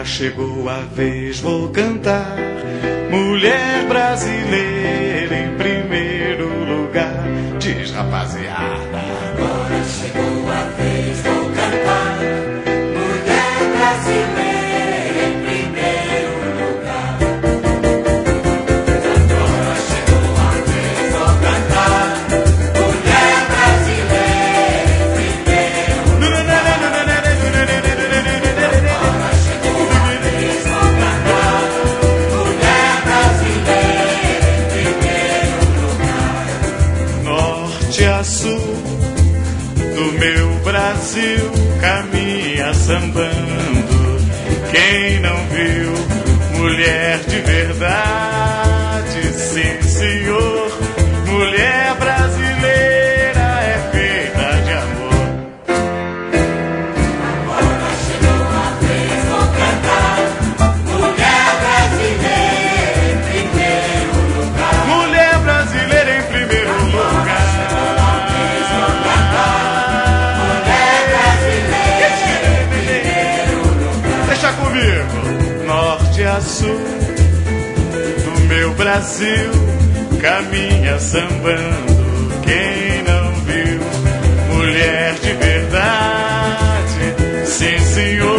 chegou a vez, vou cantar. Mulher brasileira em primeiro lugar. Diz, rapaziada. Agora chegou a vez, vou cantar. Mulher brasileira em primeiro lugar. Agora chegou a vez, vou cantar. Mulher brasileira em primeiro lugar. Agora chegou a vez, vou cantar. Mulher brasileira em primeiro lugar. Norte a sul do meu Brasil caminha sambando. Quem não viu mulher de verdade, sim senhor, mulher brasileira é feita de amor. Agora chegou a vez, vou cantar. Mulher brasileira em primeiro lugar. Mulher brasileira em primeiro lugar. Deixa comigo. Norte a sul do meu Brasil caminha sambando. Quem não viu mulher de verdade, sim senhor.